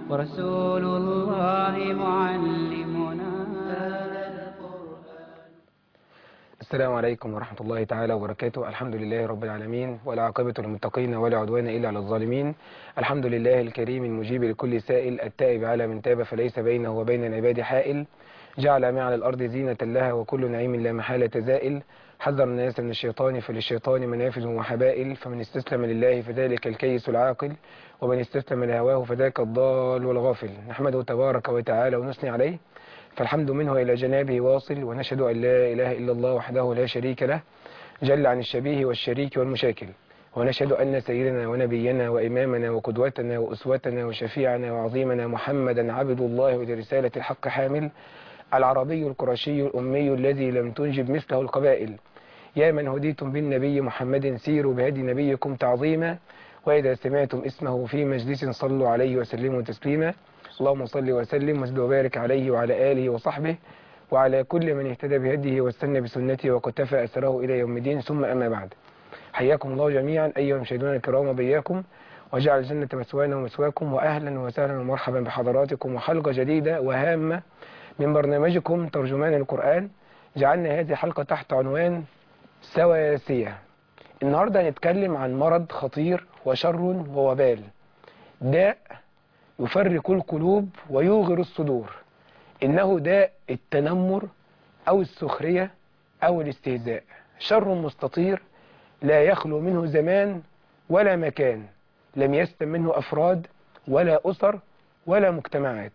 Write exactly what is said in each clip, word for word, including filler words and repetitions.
ورسول الله معلمنا. السلام عليكم ورحمة الله تعالى وبركاته. الحمد لله رب العالمين، ولا عاقبة للمتقين ولا عدوان إلا على الظالمين. الحمد لله الكريم المجيب لكل سائل، التائب على من تاب فليس بينه وبين العباد حائل. جعل ما على الأرض زينة لها، وكل نعيم لا محالة زائل. حذر الناس من الشيطان، فللشيطان منافذ وحبائل. فمن استسلم لله فذلك الكيس العاقل، ومن استسلم لهواه فذاك الضال والغافل. نحمده تبارك وتعالى ونثني عليه، فالحمد منه إلى جنابه واصل. ونشهد أن لا إله إلا الله وحده لا شريك له، جل عن الشبيه والشريك والمشاكل. ونشهد أن سيدنا ونبينا وإمامنا وقدوتنا وأسوتنا وشفيعنا وعظيمنا محمدا عبد الله ولرسالة الحق حامل، العربي القرشي الأمي الذي لم تنجب مثله القبائل. يا من هديتم بالنبي محمد سيروا بهدي نبيكم تعظيما، وإذا سمعتم اسمه في مجلس صلوا عليه وسلموا تسليما. اللهم صل وسلم وزد وبارك عليه وعلى آله وصحبه وعلى كل من اهتدى بهديه واستنى بسنته وقتفى أثره إلى يوم الدين، ثم أما بعد. حياكم الله جميعا أيها المشاهدون الكرام وبياكم، وجعل الجنة مثوانا ومثواكم، وأهلا وسهلا ومرحبا بحضراتكم وحلقة جديدة وهامة من برنامجكم ترجمان القرآن. جعلنا هذه الحلقة تحت عنوان سواسية. النهاردة هنتكلم عن مرض خطير وشر ووبال، داء يفرق القلوب ويوغر الصدور. إنه داء التنمر أو السخرية أو الاستهزاء، شر مستطير لا يخلو منه زمان ولا مكان، لم يسلم منه أفراد ولا أسر ولا مجتمعات.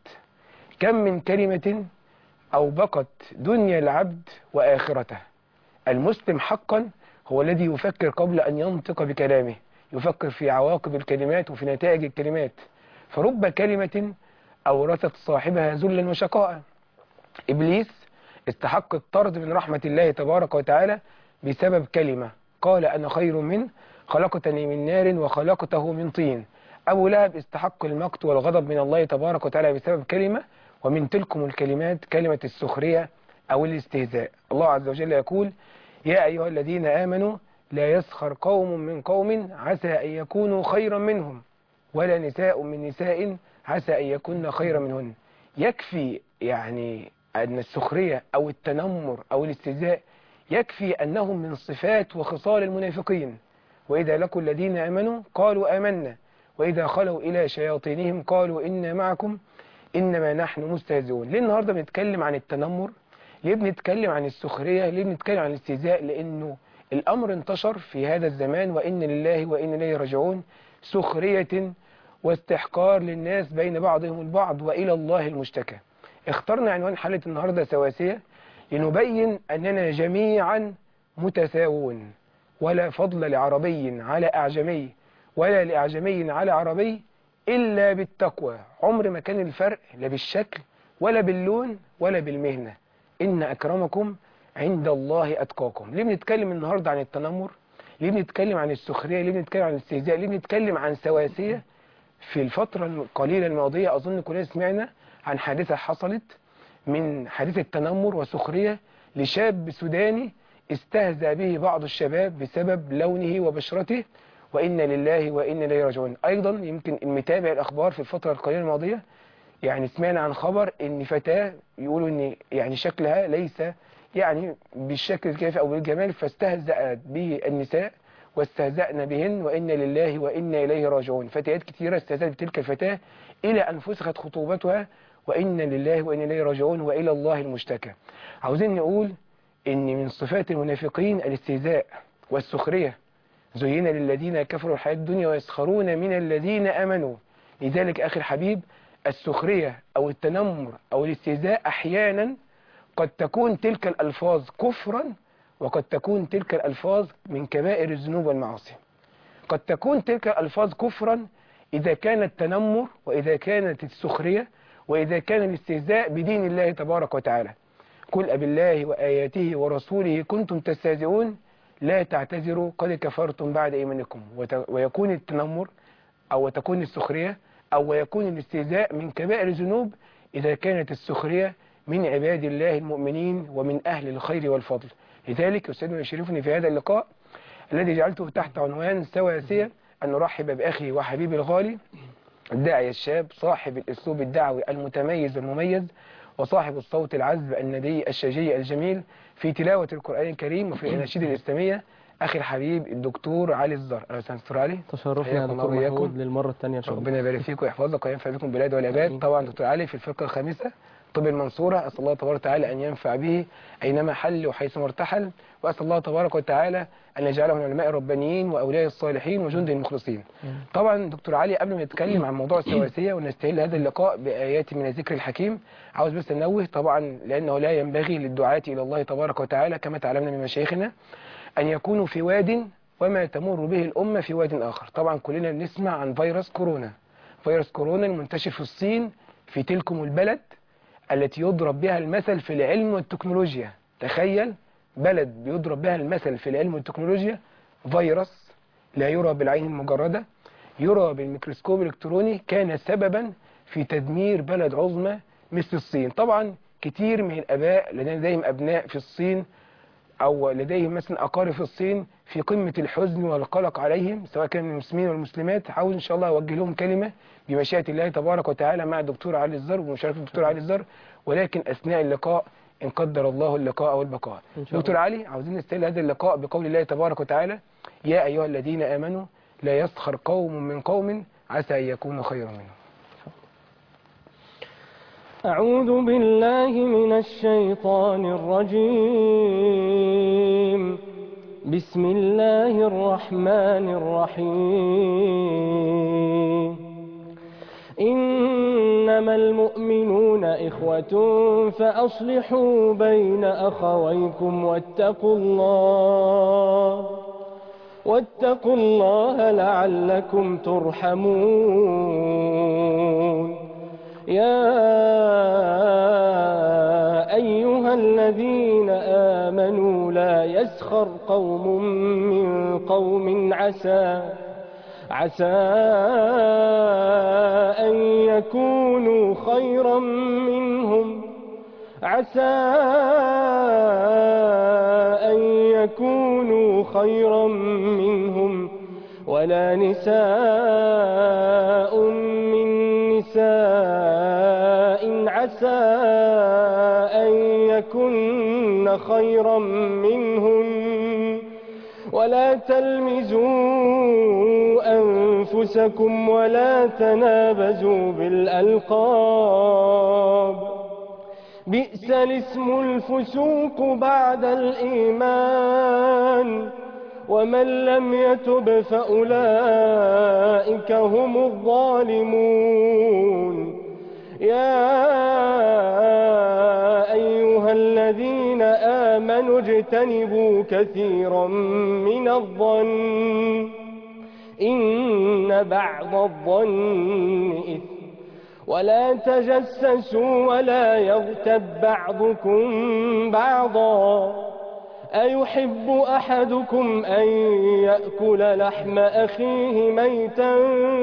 كم من كلمة أوبقت دنيا العبد وآخرته. المسلم حقا هو الذي يفكر قبل أن ينطق بكلامه، يفكر في عواقب الكلمات وفي نتائج الكلمات. فرب كلمة أورثت صاحبها ذلا وشقاء. إبليس استحق الطرد من رحمة الله تبارك وتعالى بسبب كلمة، قال أنا خير منه خلقتني من نار وخلقته من طين. أبو لهب استحق المقت والغضب من الله تبارك وتعالى بسبب كلمة، ومن تلكم الكلمات كلمة السخرية أو الاستهزاء. الله عز وجل يقول يا أيها الذين آمنوا لا يسخر قوم من قوم عسى أن يكونوا خيرا منهم، ولا نساء من نساء عسى أن يكون خيرا منهن. يكفي يعني أن السخرية أو التنمر أو الاستهزاء يكفي أنهم من صفات وخصال المنافقين. وإذا لقوا الذين آمنوا قالوا آمنا، وإذا خلوا إلى شياطينهم قالوا إنا معكم إنما نحن مستهزئون. ليه النهاردة بنتكلم عن التنمر؟ ليه بنتكلم عن السخرية؟ ليه بنتكلم عن الاستهزاء؟ لأنه الأمر انتشر في هذا الزمان، وإن لله وإن إليه راجعون، سخرية واستحقار للناس بين بعضهم البعض، وإلى الله المشتكى. اخترنا عنوان حلقة النهاردة سواسية لنبين أننا جميعا متساوون، ولا فضل لعربي على أعجمي ولا لأعجمي على عربي إلا بالتقوى. عمر ما كان الفرق لا بالشكل ولا باللون ولا بالمهنة. إن أكرمكم عند الله أتقاكم. ليه بنتكلم النهاردة عن التنمر؟ ليه بنتكلم عن السخرية؟ ليه بنتكلم عن الاستهزاء؟ ليه بنتكلم عن سواسية؟ في الفترة القليلة الماضية أظن كلنا سمعنا عن حادثة حصلت من حادثة تنمر وسخرية لشاب سوداني استهزأ به بعض الشباب بسبب لونه وبشرته، وإن لله وإن إليه راجعون. أيضا يمكن المتابع الأخبار في الفترة القليلة الماضية يعني سمعنا عن خبر إن فتاة يقولوا إن يعني شكلها ليس يعني بالشكل الكافي أو بالجمال، فاستهزأت به النساء واستهزأنا بهن، وإن لله وإن إليه راجعون. فتيات كثيرة استهزأت بتلك الفتاة إلى أن فسخت خطوبتها، وإن لله وإن إليه راجعون وإلى الله المشتكى. عاوزين نقول إن من صفات المنافقين الاستهزاء والسخرية. زين للذين كفروا الحياة الدنيا ويسخرون من الذين آمنوا. لذلك أخي الحبيب، السخرية أو التنمر أو الاستهزاء أحيانا قد تكون تلك الألفاظ كفرا، وقد تكون تلك الألفاظ من كبائر الذنوب والمعاصي. قد تكون تلك الألفاظ كفرا إذا كان التنمر، وإذا كانت السخرية، وإذا كان الاستهزاء بدين الله تبارك وتعالى. قل أبالله وآياته ورسوله كنتم تستهزئون لا تعتذروا قد كفرتم بعد إيمانكم. ويكون التنمر أو تكون السخرية أو يكون الاستهزاء من كبائر الذنوب إذا كانت السخرية من عباد الله المؤمنين ومن أهل الخير والفضل. لذلك يسعدني ويشرفني في هذا اللقاء الذي جعلته تحت عنوان سواسية أن نرحب بأخي وحبيبي الغالي الداعية الشاب صاحب الأسلوب الدعوي المتميز والمميز، وصاحب الصوت العذب الندي الشجي الجميل في تلاوة القرآن الكريم وفي الأناشيد الإسلامية، أخي الحبيب الدكتور علي الزهر. أهلا وسهلا دكتور علي. تشرفنا يا دكتور محمود للمرة الثانية إن شاء الله. ربنا يبارك فيك ويحفظك وينفع بكم البلاد والعباد. طبعا دكتور علي في الفرقة الخامسة طب المنصورة، أسأل الله تبارك وتعالى أن ينفع به أينما حل وحيثما ارتحل، وأسأل الله تبارك وتعالى أن يجعله من العلماء الربانيين وأولياء الصالحين وجند المخلصين. طبعا دكتور علي قبل ما نتكلم عن موضوع السواسية ونستهل هذا اللقاء بآيات من الذكر الحكيم، عاوز بس ننوه طبعا لأنه لا ينبغي للدعاة إلى الله تبارك وتعالى كما تعلمنا من مشايخنا أن يكونوا في واد وما تمر به الأمة في واد آخر. طبعا كلنا بنسمع عن فيروس كورونا، فيروس كورونا المنتشر في الصين، في تلكم البلد التي يضرب بها المثل في العلم والتكنولوجيا. تخيل بلد بيضرب بها المثل في العلم والتكنولوجيا، فيروس لا يرى بالعين المجردة، يرى بالميكروسكوب الإلكتروني، كان سببا في تدمير بلد عظمى مثل الصين. طبعا كتير من الآباء لديهم أبناء في الصين أو لديهم مثلا أقارب في الصين في قمة الحزن والقلق عليهم، سواء كان المسلمين والمسلمات. حاول إن شاء الله أوجه لهم كلمة بمشيئة الله تبارك وتعالى مع الدكتور علي الزهر ومشاركة الدكتور علي الزهر، ولكن أثناء اللقاء إن قدر الله اللقاء والبقاء. دكتور علي، عاوزين نستهل هذا اللقاء بقول الله تبارك وتعالى: يا أيها الذين آمنوا لا يسخر قوم من قوم عسى أن يكونوا خيرا منهم. أعوذ بالله من الشيطان الرجيم. بسم الله الرحمن الرحيم. إنما المؤمنون إخوة فأصلحوا بين أخويكم واتقوا الله واتقوا الله لعلكم ترحمون. يا أيها الذين آمنوا لا يسخر قوم من قوم عسى عسى أن يكونوا خيرا منهم عسى أن يكونوا خيرا منهم ولا نساء من نساء عسى أن يكن خيرا منهن ولا تلمزوا أنفسكم ولا تنابزوا بالألقاب بئس الاسم الفسوق بعد الإيمان ومن لم يتب فأولئك هم الظالمون. يا أيها الذين آمنوا اجتنبوا كثيرا من الظن إن بعض الظن إثم ولا تجسسوا ولا يغتب بعضكم بعضا أيحب أحدكم أن يأكل لحم أخيه ميتا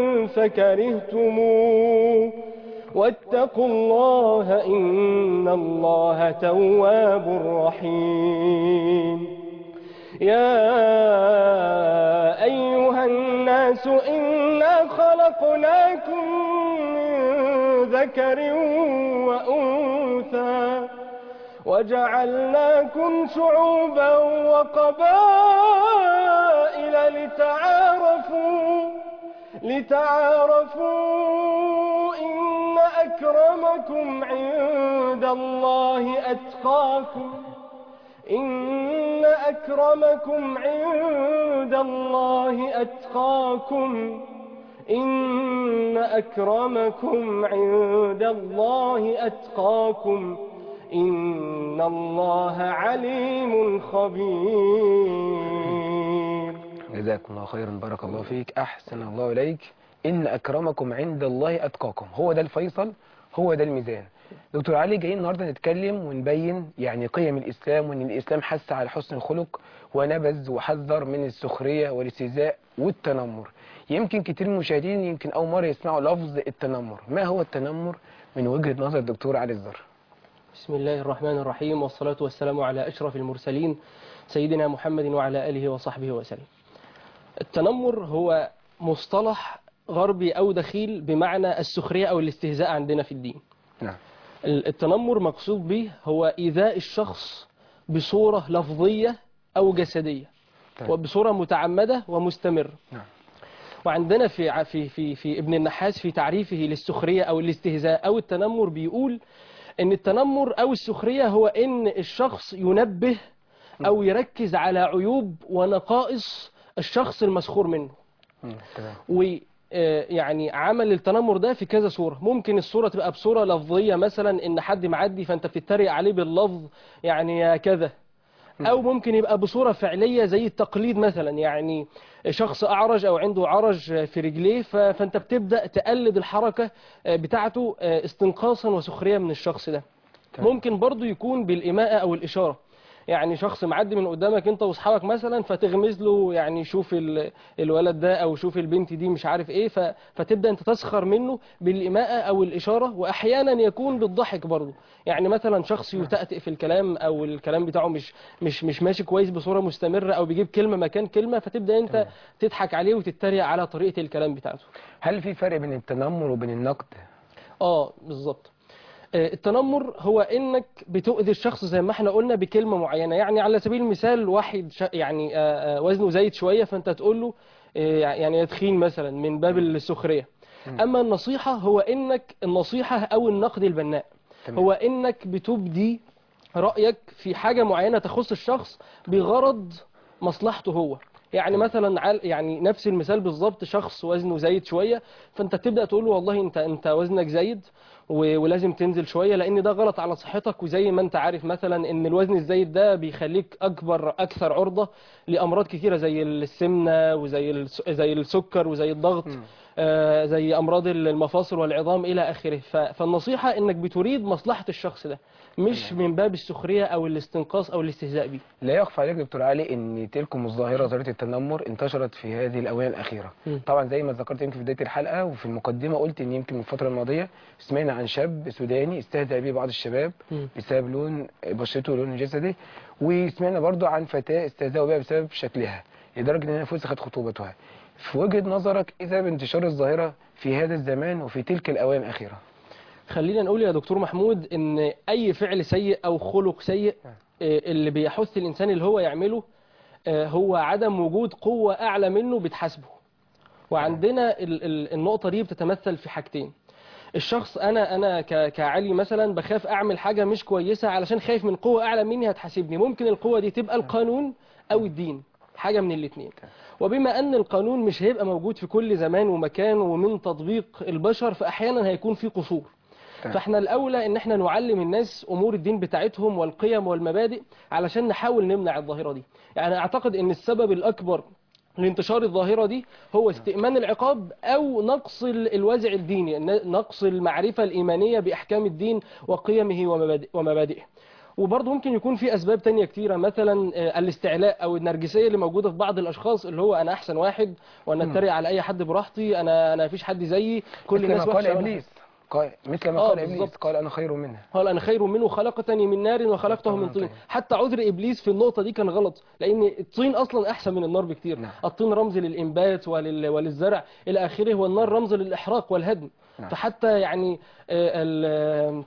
فكرهتموه واتقوا الله إن الله تواب رحيم. يا أيها الناس إنا خلقناكم من ذكر وأنثى وجعلناكم شعوبا وقبائل لتعارفوا لتعارفوا إن أكرمكم عند الله أتقاكم إن أكرمكم عند الله أتقاكم إن أكرمكم عند الله أتقاكم إن الله عليم خبير. جزاكم الله خيرا، بارك الله فيك، أحسن الله إليك. إن أكرمكم عند الله أتقاكم، هو ده الفيصل، هو ده الميزان. دكتور علي، جايين النهارده نتكلم ونبين يعني قيم الإسلام، وإن الإسلام حث على حسن الخلق ونبذ وحذر من السخرية والاستهزاء والتنمر. يمكن كتير من المشاهدين يمكن أول مرة يسمعوا لفظ التنمر. ما هو التنمر من وجهة نظر الدكتور علي الزهر؟ بسم الله الرحمن الرحيم، والصلاة والسلام على أشرف المرسلين سيدنا محمد وعلى آله وصحبه وسلم. التنمر هو مصطلح غربي أو دخيل بمعنى السخرية أو الاستهزاء عندنا في الدين. نعم. التنمر مقصود به هو إيذاء الشخص بصورة لفظية أو جسدية، طيب. وبصورة متعمدة ومستمرة. نعم. وعندنا في في في في ابن النحاس في تعريفه للسخرية أو الاستهزاء أو التنمر بيقول إن التنمر أو السخرية هو إن الشخص ينبه أو يركز على عيوب ونقائص الشخص المسخور منه. مم. تمام. ويعني عمل التنمر ده في كذا صورة. ممكن الصورة تبقى بصورة لفظية، مثلا إن حد معدي فأنت بتتريق عليه باللفظ يعني يا كذا، أو ممكن يبقى بصورة فعلية زي التقليد، مثلا يعني شخص أعرج أو عنده عرج في رجليه ف- فأنت بتبدأ تقلد الحركة بتاعته استنقاصا وسخرية من الشخص ده. تمام. ممكن برضو يكون بالإيماءة أو الإشارة، يعني شخص معدي من قدامك انت واصحابك مثلا فتغمز له يعني شوف ال- الولد ده او شوف البنت دي مش عارف ايه، ف- فتبدا انت تسخر منه بالإيماءة او الإشارة. واحيانا يكون بالضحك برضه، يعني مثلا شخص يتأتئ في الكلام او الكلام بتاعه مش مش مش ماشي كويس بصورة مستمرة، او بيجيب كلمة مكان كلمة، فتبدا انت تمام. تضحك عليه وتتريق على طريقة الكلام بتاعته. هل في فرق بين التنمر وبين النقد؟ اه بالظبط. آه، التنمر هو انك بتؤذي الشخص زي ما احنا قلنا بكلمة معينة. يعني على سبيل المثال واحد ش- يعني آه، آه، وزنه زايد شوية فانت تقول له آه، يعني يا تخين مثلا من باب السخرية. مم. اما النصيحة هو انك النصيحة او النقد البناء تمام. هو انك بتبدي رأيك في حاجة معينة تخص الشخص بغرض مصلحته هو. يعني مثلا عل- يعني نفس المثال بالظبط، شخص وزنه زايد شوية فانت تبدأ تقول له والله انت انت وزنك زايد و- ولازم تنزل شوية لان ده غلط على صحتك. وزي ما انت عارف مثلا ان الوزن الزايد ده بيخليك اكبر اكثر عرضة لامراض كثيرة زي السمنة وزي الس- زي السكر وزي الضغط، مم. آه، زي امراض المفاصل والعظام الى اخره. ف- فالنصيحة انك بتريد مصلحة الشخص ده، مش تمام. من باب السخرية او الاستنقاص او الاستهزاء بيه. لا يخفى عليك دكتور علي ان تلكم الظاهره ظاهره التنمر انتشرت في هذه الاونه الاخيره. مم. طبعا زي ما ذكرت يمكن في بدايه الحلقه وفي المقدمه قلت ان يمكن من الفتره الماضيه سمعنا عن شاب سوداني استهزأ به بعض الشباب مم. بسبب لون بشرته ولون جسده، وسمعنا برضو عن فتاه استهزأوا بها بسبب شكلها لدرجه انها فسخت خطوبتها. في وجهه نظرك ايه سبب انتشار الظاهره في هذا الزمان وفي تلك الاوان الاخيره؟ خلينا نقول يا دكتور محمود ان اي فعل سيء او خلق سيء نعم. آه، اللي بيحث الانسان اللي هو يعمله آه، هو عدم وجود قوة اعلى منه بتحاسبه. وعندنا ال- ال- النقطة دي بتتمثل في حاجتين. الشخص انا انا ك- كعلي مثلا بخاف اعمل حاجة مش كويسة علشان خايف من قوة اعلى مني هتحاسبني. ممكن القوة دي تبقى القانون او الدين، حاجة من الاتنين. وبما ان القانون مش هيبقى موجود في كل زمان ومكان ومن تطبيق البشر، فاحيانا هيكون في قصور. تمام. فاحنا الاولى ان احنا نعلم الناس امور الدين بتاعتهم والقيم والمبادئ علشان نحاول نمنع الظاهرة دي. يعني اعتقد ان السبب الاكبر لانتشار الظاهرة دي هو استئمان العقاب او نقص ال- الوازع الديني، ن- نقص المعرفة الايمانية باحكام الدين وقيمه ومبادئ- ومبادئه. وبرضه ممكن يكون في اسباب تانية كتيرة، مثلا آه، الاستعلاء او النرجسية اللي موجودة في بعض الاشخاص، اللي هو انا احسن واحد وانا مم. اتريق على اي حد براحتي، انا انا مفيش حد زيي، كل مثل الناس ما قال وحشة وأنا ابليس قال مثل ما آه، قال ابليس بالظبط. قال انا خير منها. قال انا خير منه خلقتني من نار وخلقته من طين. حتى عذر ابليس في النقطه دي كان غلط، لان الطين اصلا احسن من النار بكتير. نعم. الطين رمز للانبات ولل... وللزرع الى اخره، والنار رمز للاحراق والهدم. نعم. فحتى يعني آه، ال... آه،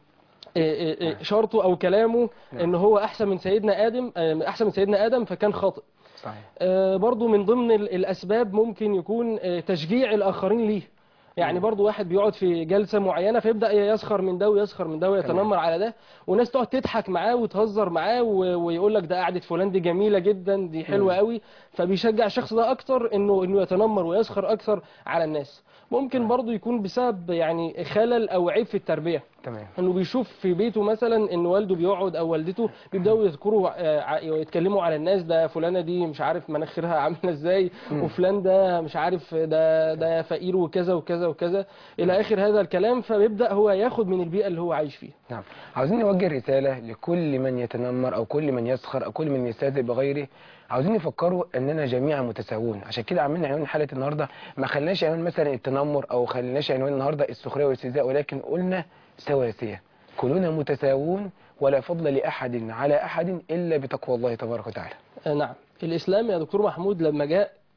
آه، آه، شرطه او كلامه نعم. ان هو احسن من سيدنا ادم، آه، احسن من سيدنا ادم فكان خاطئ. صحيح. آه، برضو من ضمن ال- الأسباب ممكن يكون آه، تشجيع الآخرين ليه. يعني مم. برضو واحد بيقعد في جلسة معينة فيبدأ يسخر من ده ويسخر من ده ويتنمر على ده، وناس تقعد تضحك معاه وتهزر معاه و- ويقول لك ده قعدة فلان دي جميلة جدا دي حلوة مم. قوي، فبيشجع الشخص ده أكتر إنه إنه يتنمر ويسخر أكثر على الناس. ممكن نعم. برضو يكون بسبب يعني خلل أو عيب في التربية، تمام. انه بيشوف في بيته مثلا ان والده بيقعد او والدته بيبداوا يذكروا آه، ع- يتكلموا على الناس، ده فلانه دي مش عارف مناخيرها عامله ازاي، مم. وفلان ده مش عارف ده ده فقير وكذا وكذا وكذا الى اخر هذا الكلام. فبيبدا هو ياخد من البيئه اللي هو عايش فيها. نعم. عاوزين نوجه رسالة لكل من يتنمر أو كل من يسخر أو كل من يستهزئ بغيره. عاوزين نفكروا أننا جميعا متساوون، عشان كده عملنا عنوان حلقة النهاردة ما خلناش عنوان مثلا التنمر أو خلناش عنوان النهاردة السخرية والاستهزاء، ولكن قلنا سواسية، كلنا متساوون ولا فضل لأحد على أحد إلا بتقوى الله تبارك وتعالى. آه، نعم. الاسلام يا دكتور محمود لما جاء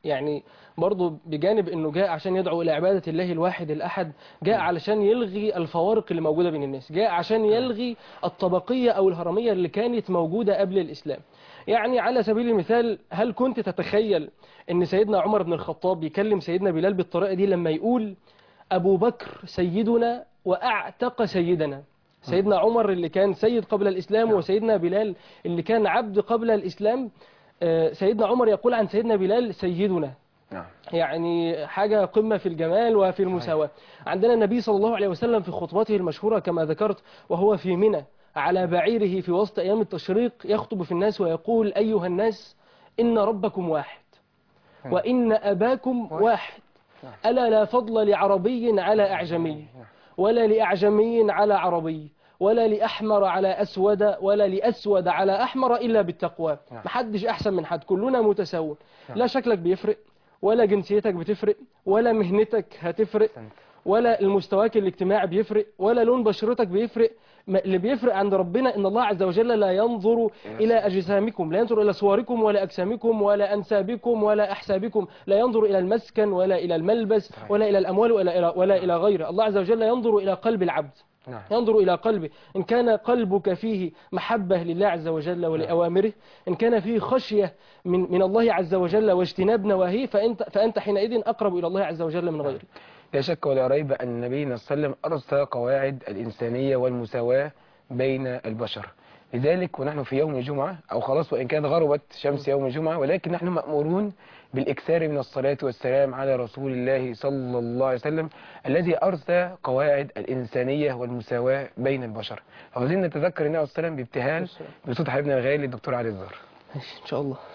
يعني برضه بجانب انه جاء عشان يدعو الى عبادة الله الواحد الاحد، جاء علشان يلغي الفوارق اللي موجودة بين الناس، جاء عشان يلغي الطبقية او الهرمية اللي كانت موجودة قبل الاسلام. يعني على سبيل المثال، هل كنت تتخيل ان سيدنا عمر بن الخطاب يكلم سيدنا بلال بالطريقة دي لما يقول ابو بكر سيدنا واعتق سيدنا؟ سيدنا عمر اللي كان سيد قبل الاسلام وسيدنا بلال اللي كان عبد قبل الاسلام، سيدنا عمر يقول عن سيدنا بلال سيدنا. يعني حاجة قمة في الجمال وفي المساواة. عندنا النبي صلى الله عليه وسلم في خطبته المشهورة كما ذكرت وهو في منى على بعيره في وسط أيام التشريق يخطب في الناس ويقول أيها الناس إن ربكم واحد وإن أباكم واحد، ألا لا فضل لعربي على أعجمي ولا لأعجمي على عربي ولا لأحمر على أسود ولا لأسود على أحمر إلا بالتقوى. محدش أحسن من حد، كلنا متساوون. لا شكلك بيفرق ولا جنسيتك بتفرق ولا مهنتك هتفرق ولا المستواك الاجتماعي بيفرق ولا لون بشرتك بيفرق. اللي بيفرق عند ربنا ان الله عز وجل لا ينظر الى اجسامكم، لا ينظر الى صوركم ولا اجسامكم ولا انسابكم ولا احسابكم، لا ينظر الى المسكن ولا الى الملبس ولا الى الاموال ولا الى ولا الى غيره. الله عز وجل ينظر الى قلب العبد، ينظر إلى قلبه. إن كان قلبك فيه محبة لله عز وجل ولأوامره، إن كان فيه خشية من من الله عز وجل واجتناب نواهيه، فأنت فأنت حينئذ أقرب إلى الله عز وجل من غيره. لا شك ولا ريب أن نبينا صلى الله عليه وسلم أرسى قواعد الإنسانية والمساواة بين البشر. لذلك ونحن في يوم الجمعة، أو خلاص وإن كانت غربت شمس يوم الجمعة، ولكن نحن مأمورون بالإكثار من الصلاة والسلام على رسول الله صلى الله عليه وسلم الذي أرسى قواعد الإنسانية والمساواة بين البشر. عاوزين نتذكر النبي صلى الله عليه وسلم بابتهال بصوت حبيبنا الغالي الدكتور علي الزهر. إن شاء الله.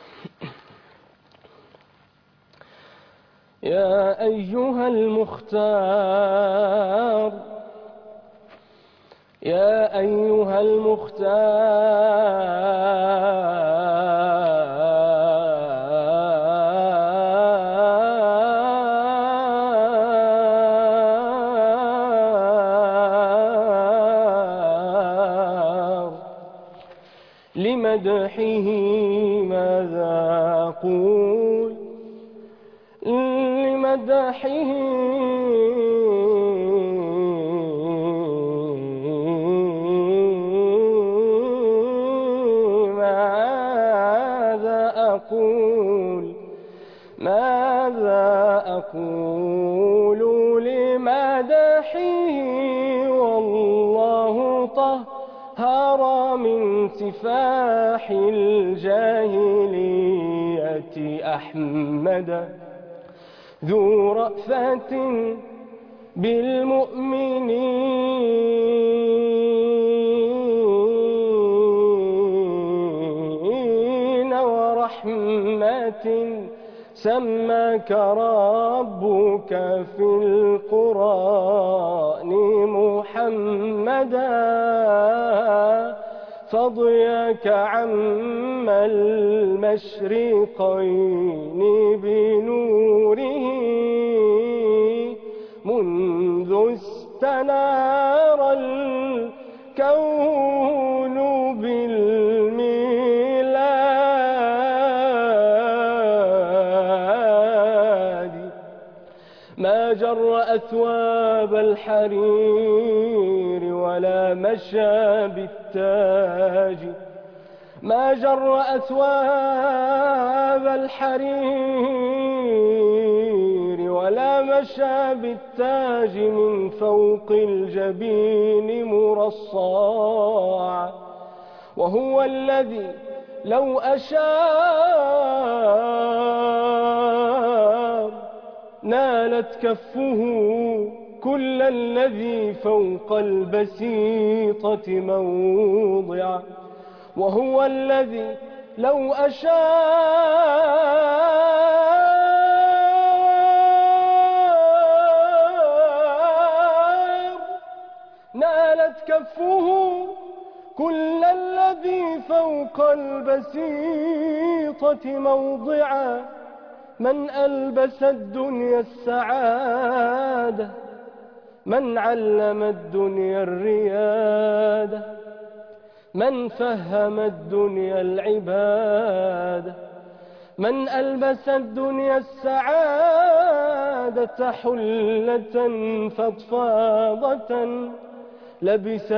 يا أيها المختار يا أيها المختار لمدحه ماذا أقول لمدحه ماذا أقول ماذا أقول لمدحه والله طهر من سفاح الجاهلية أحمد ذو رأفة بالمؤمنين ورحمة سماك ربك في القرآن محمدا فضياك عم المشرقين بنوره منذ استنار الكون بالميلاد ما جر أثواب الحرير ولا مشى بالتاج ما جر أثواب الحرير ولا مشى بالتاج من فوق الجبين مرصع وهو الذي لو أشار نالت كفه كل الذي فوق البسيطة موضع وهو الذي لو أشار نالت كفه كل الذي فوق البسيطة موضعا من ألبس الدنيا السعادة من علم الدنيا الريادة من فهم الدنيا العبادة من ألبس الدنيا السعادة حلة فضفاضة لبس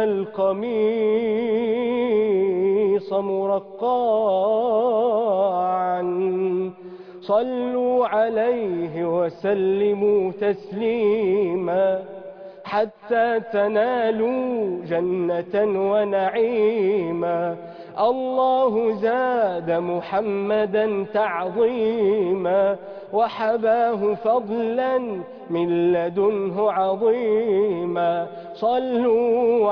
القميص مرقعا صلوا عليه وسلموا تسليما حتى تنالوا جنة ونعيما. الله زاد محمدا تعظيما وحباه فضلا من لدنه عظيما. صلوا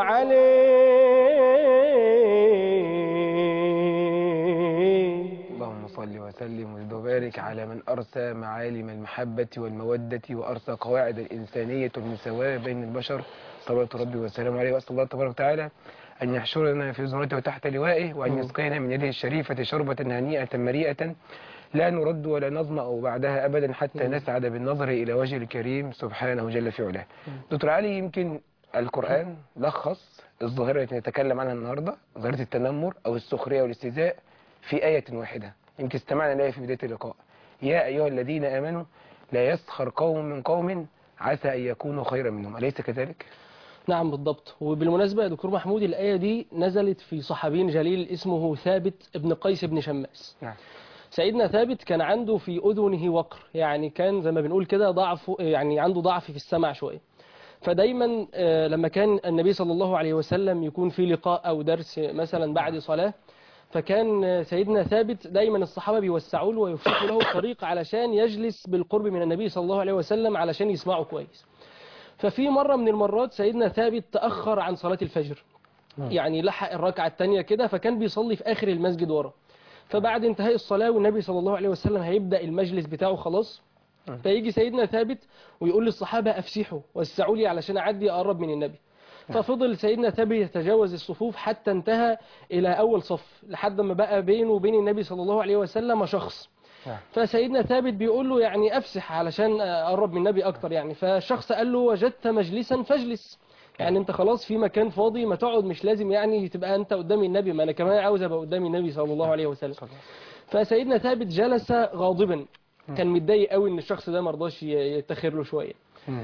عليه. اللهم صل وسلم وزد وبارك على من أرسى معالم المحبة والمودة وأرسى قواعد الإنسانية والمساواة بين البشر صلوات ربي وسلامه عليه. وأسأل الله تبارك وتعالى أن يحشرنا في زمرته وتحت لوائه وأن يسقينا من يده الشريفة شربة هنيئة مريئة لا نرد ولا نظمأ بعدها أبدا حتى نسعد بالنظر إلى وجه الكريم سبحانه جل في علاه. دكتور علي، يمكن القرآن لخص الظاهرة التي نتكلم عنها النهاردة، ظاهرة التنمر أو السخرية والاستهزاء، في آية واحدة. يمكن استمعنا إليها في بداية اللقاء: يا أيها الذين آمنوا لا يسخر قوم من قوم عسى أن يكونوا خيرا منهم. أليس كذلك؟ نعم بالضبط. وبالمناسبة يا دكتور محمود، الآية دي نزلت في صحابي جليل اسمه ثابت ابن قيس بن شماس. نعم. سيدنا ثابت كان عنده في أذنه وقر، يعني كان زي ما بنقول كده ضعف، يعني عنده ضعف في السمع شوية. فدايما لما كان النبي صلى الله عليه وسلم يكون في لقاء أو درس مثلا بعد صلاة، فكان سيدنا ثابت دايما الصحابة بيوسعوا له ويفسحوا له الطريق علشان يجلس بالقرب من النبي صلى الله عليه وسلم علشان يسمعه كويس. ففي مرة من المرات سيدنا ثابت تأخر عن صلاة الفجر، يعني لحق الركعة الثانية كده، فكان بيصلي في آخر المسجد ورا. فبعد انتهاء الصلاة والنبي صلى الله عليه وسلم هيبدأ المجلس بتاعه خلاص، فيجي سيدنا ثابت ويقول للصحابة أفسحوا وسعوا لي علشان أعدي أقرب من النبي. ففضل سيدنا ثابت يتجاوز الصفوف حتى انتهى إلى أول صف، لحد ما بقى بينه وبين النبي صلى الله عليه وسلم شخص. فسيدنا ثابت بيقول له يعني أفسح علشان أقرب من النبي أكتر يعني. فالشخص قال له وجدت مجلسا فاجلس، يعني انت خلاص في مكان فاضي ما تقعد، مش لازم يعني تبقى انت قدام النبي، ما انا كمان عاوز ابقى قدام النبي صلى الله عليه وسلم. فسيدنا ثابت جلس غاضبا، كان متضايق قوي ان الشخص ده ما رضاش يتخر له شويه.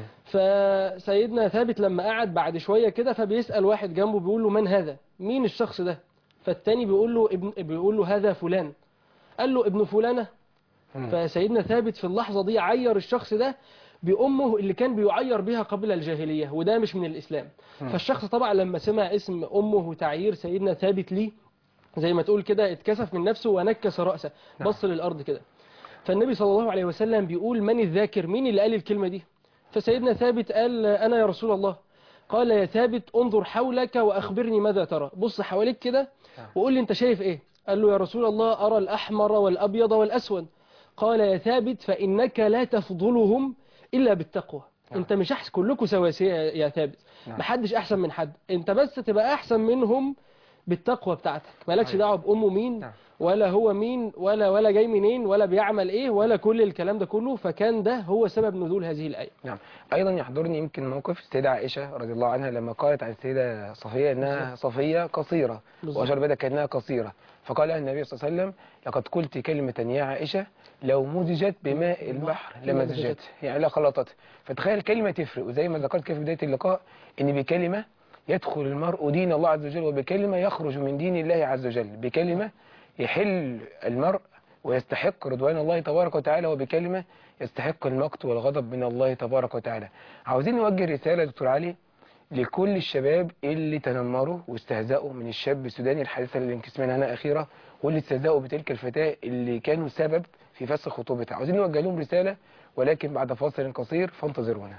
فسيدنا ثابت لما قعد بعد شويه كده، فبيسال واحد جنبه بيقول له من هذا؟ مين الشخص ده؟ فالتاني بيقول له ابن بيقول له هذا فلان. قال له ابن فلانه. فسيدنا ثابت في اللحظه دي عير الشخص ده بأمه اللي كان بيعير بها قبل الجاهلية، وده مش من الإسلام. م. فالشخص طبعا لما سمع اسم أمه وتعيير سيدنا ثابت ليه، زي ما تقول كده اتكسف من نفسه ونكس رأسه، بص للأرض كده. فالنبي صلى الله عليه وسلم بيقول من الذاكر؟ مين اللي قال الكلمة دي؟ فسيدنا ثابت قال أنا يا رسول الله. قال يا ثابت انظر حولك وأخبرني ماذا ترى، بص حواليك كده وقول لي انت شايف ايه. قال له يا رسول الله أرى الأحمر والأبيض والأسود. قال يا ثابت فإنك لا تفضلهم إلا بالتقوى. نعم. انت مش احسن، كلكم سواسية يا ثابت. نعم. محدش احسن من حد، انت بس تبقى احسن منهم بالتقوى بتاعتك، مالكش دعوه بامه مين. نعم. ولا هو مين ولا ولا جاي منين ولا بيعمل ايه ولا كل الكلام ده كله. فكان ده هو سبب نزول هذه الآية. نعم. ايضا يحضرني يمكن موقف السيدة عائشة رضي الله عنها لما قالت عن السيدة صفية انها صفية قصيرة، واشار بها كانها قصيرة، فقال لها النبي صلى الله عليه وسلم لقد قلت كلمة يا عائشة لو مزجت بماء البحر لمزجت، يعني لا خلطت. فتخيل كلمة تفرق، وزي ما ذكرت كده في بداية اللقاء ان بكلمة يدخل المرء دين الله عز وجل، وبكلمة يخرج من دين الله عز وجل، بكلمة يحل المرء ويستحق رضوان الله تبارك وتعالى، وبكلمة يستحق المقت والغضب من الله تبارك وتعالى. عاوزين نوجه رسالة دكتور علي لكل الشباب اللي تنمروا واستهزأوا من الشاب السوداني الحادثة اللي انكسمنا عنها أخيرة، واللي استهزأوا بتلك الفتاة اللي كانوا سبب في فسخ خطوبتها. عاوزين نوجه لهم رسالة، ولكن بعد فاصل قصير فانتظرونا.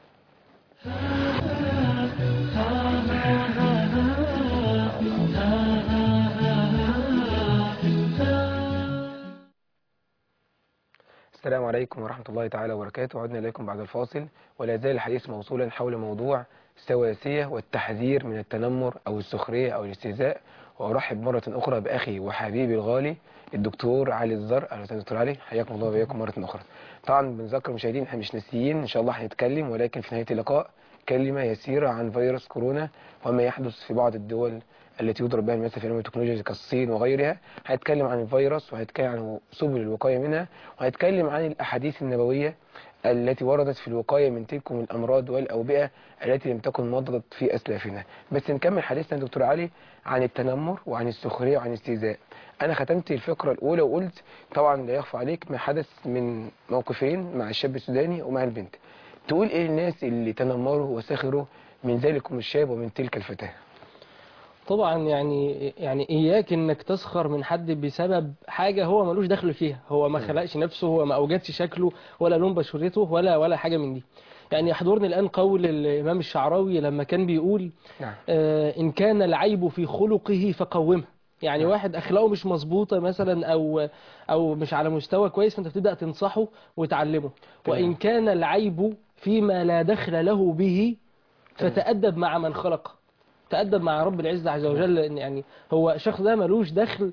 السلام عليكم ورحمة الله تعالى وبركاته. عدنا إليكم بعد الفاصل، ولا زال الحديث موصولا حول موضوع السواسية والتحذير من التنمر أو السخرية أو الاستهزاء. وأرحب مرة أخرى بأخي وحبيبي الغالي الدكتور علي الزر. أهلا وسهلا دكتور علي، حياكم الله وبياكم مرة أخرى. طبعا بنذكر المشاهدين احنا مش ناسيين، إن شاء الله هنتكلم، ولكن في نهاية اللقاء كلمة يسيرة عن فيروس كورونا وما يحدث في بعض الدول التي يضرب بها المثل في علم التكنولوجيا كالصين وغيرها. هيتكلم عن الفيروس، وهيتكلم عن سبل الوقاية منها، وهيتكلم عن الأحاديث النبوية التي وردت في الوقاية من تلك الأمراض والأوبئة التي لم تكن مضت في أسلافنا. بس نكمل حديثنا يا دكتور علي عن التنمر وعن السخرية وعن الاستهزاء. أنا ختمت الفقرة الأولى وقلت طبعا لا يخفى عليك ما حدث من موقفين مع الشاب السوداني ومع البنت. تقول إيه الناس اللي تنمروا وسخروا من ذلكم الشاب ومن تلك الفتاة؟ طبعا يعني يعني إياك إنك تسخر من حد بسبب حاجة هو ملوش دخل فيها، هو ما خلقش نفسه، هو ما أوجدش شكله ولا لون بشرته ولا ولا حاجة من دي. يعني يحضرني الآن قول الإمام الشعراوي لما كان بيقول نعم. آه إن كان العيب في خلقه فقومه. يعني نعم. واحد أخلاقه مش مظبوطة مثلا أو أو مش على مستوى كويس، فأنت بتبدأ تنصحه وتعلمه. تمام. وإن كان العيب فيما لا دخل له به تمام. فتأدب مع من خلق، تأدب مع رب العزة عز وجل. إن يعني هو الشخص ده ملوش دخل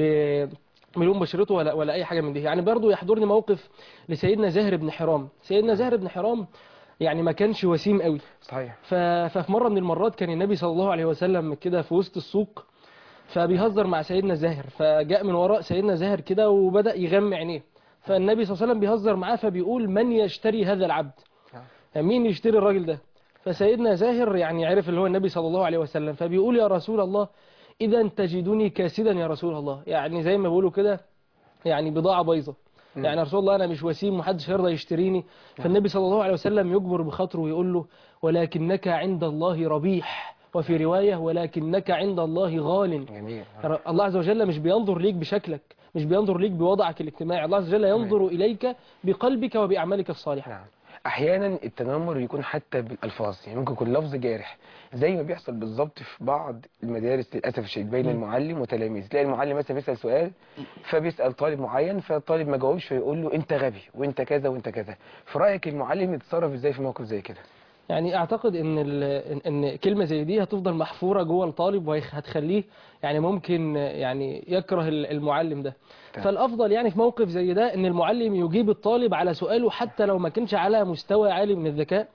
بملون بشرته ولا ولا أي حاجة من دي. يعني برضو يحضرني موقف لسيدنا زاهر بن حرام. سيدنا زاهر بن حرام يعني ما كانش وسيم قوي. صحيح. ف- ففي مرة من المرات كان النبي صلى الله عليه وسلم كده في وسط السوق، فبيهزر مع سيدنا زاهر، فجاء من وراء سيدنا زاهر كده وبدأ يغمي عينيه. فالنبي صلى الله عليه وسلم بيهزر معاه فبيقول من يشتري هذا العبد؟ مين يشتري الراجل ده؟ فسيدنا زاهر يعني عرف اللي هو النبي صلى الله عليه وسلم، فبيقول يا رسول الله إذا تجدني كاسدا يا رسول الله. يعني زي ما بيقولوا كده يعني بضاعة بايظة. يعني يا رسول الله أنا مش وسيم محدش هيرضى يشتريني. فالنبي صلى الله عليه وسلم يجبر بخاطره ويقول له ولكنك عند الله ربيح، وفي رواية ولكنك عند الله غال. جميل. الله عز وجل مش بينظر ليك بشكلك، مش بينظر ليك بوضعك الاجتماعي، الله عز وجل ينظر إليك بقلبك وبأعمالك الصالحة. نعم. احيانا التنمر يكون حتى بالالفاظ، يعني ممكن يكون لفظ جارح زي ما بيحصل بالظبط في بعض المدارس للاسف الشديد بين م. المعلم وتلاميذ. تلاقي المعلم مثلا بيسال سؤال فبيسال طالب معين، فالطالب ما جاوبش فيقول له انت غبي وانت كذا وانت كذا. في رايك المعلم يتصرف ازاي في موقف زي كده؟ يعني اعتقد ان ال- ان إن كلمه زي دي هتفضل محفوره جوه الطالب وهتخليه يعني ممكن يعني يكره ال- المعلم ده. تمام. فالافضل يعني في موقف زي ده ان المعلم يجيب الطالب على سؤاله حتى لو ما كانش على مستوى عالي من الذكاء.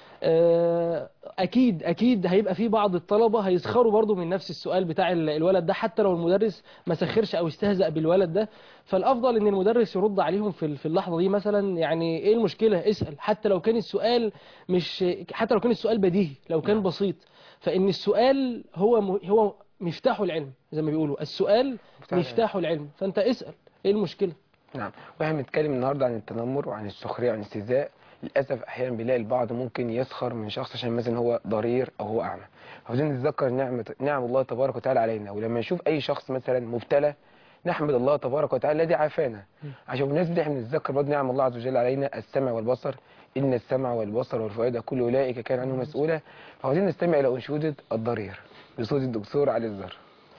آه، اكيد اكيد هيبقى في بعض الطلبه هيسخروا برضو من نفس السؤال بتاع ال- الولد ده حتى لو المدرس ما سخرش او استهزأ بالولد ده. فالافضل ان المدرس يرد عليهم في ال- في اللحظه دي مثلا يعني ايه المشكله، اسال حتى لو كان السؤال مش حتى لو كان السؤال بديهي، لو كان بسيط. فان السؤال هو م- هو مفتاح العلم زي ما بيقولوا، السؤال مفتاح مفتاح العلم، فانت اسال ايه المشكله. نعم. واحنا بنتكلم النهارده عن التنمر وعن السخريه وعن الاستهزاء. للاسف احيانا بنلاقي البعض ممكن يسخر من شخص عشان مثلا هو ضرير او هو اعمى. عاوزين نتذكر نعمه نعم الله تبارك وتعالى علينا، ولما نشوف اي شخص مثلا مبتلى نحمد الله تبارك وتعالى الذي عافانا. عشان بالنسبه دي احنا بنتذكر برضه نعم الله عز وجل علينا السمع والبصر، ان السمع والبصر والفؤاد كل اولئك كان عنه مسؤولا. فعاوزين نستمع الى انشوده الضرير بصوت الدكتور علي الزهر.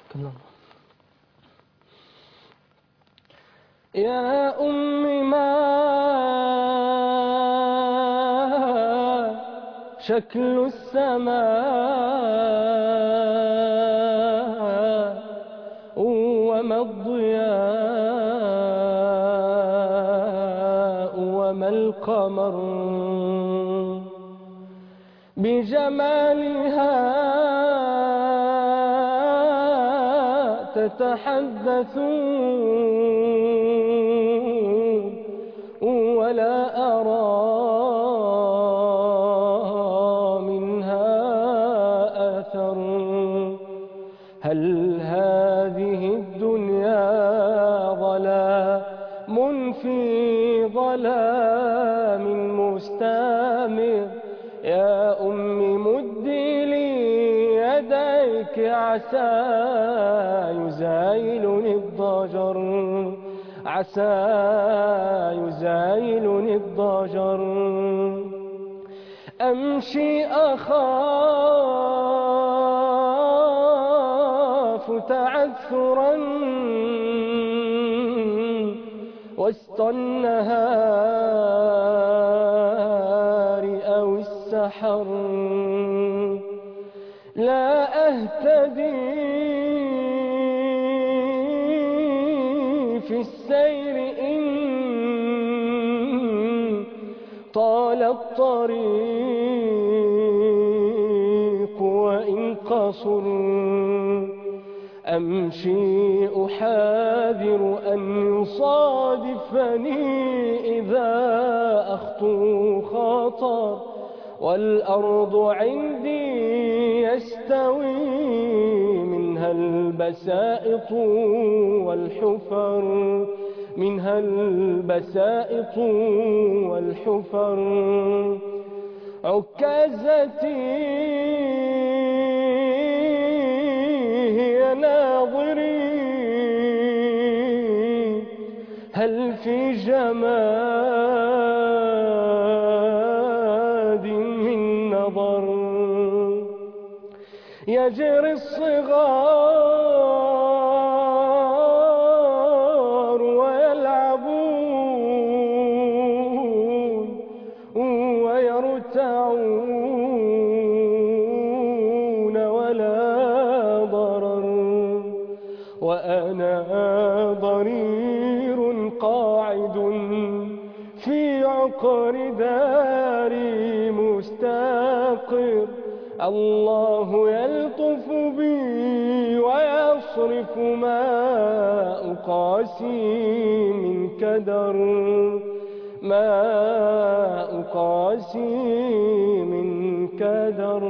يا أم ما شكل السماء وما الضياء وما القمر بجمالها تتحدثون ولا أرى منها أثر. هل هذه الدنيا ظلام في ظلام مستمر؟ يا أمي مدي لي يديك عسى يزايلني الضجر، عسى يزايلني الضجر. أمشي أخاف تعثرا وسط النهار أو السحر، لا أهتدي في السير إن طال الطريق وإن قصر. أمشي أحاذر أن يصادفني إذا أخطو خطر، والأرض عندي يستوي منها البسائط والحفر، منها البسائط والحفر. عكازتي هي ناظري، هل في جماد من نظر؟ يجري الصغار ويلعبون ويرتعون ولا ضرر، وأنا ضرير قاعد في عقر داري مستقر. الله يلطف بي ويصرف ما أقاسي من كدر، ما أقاسي من كدر.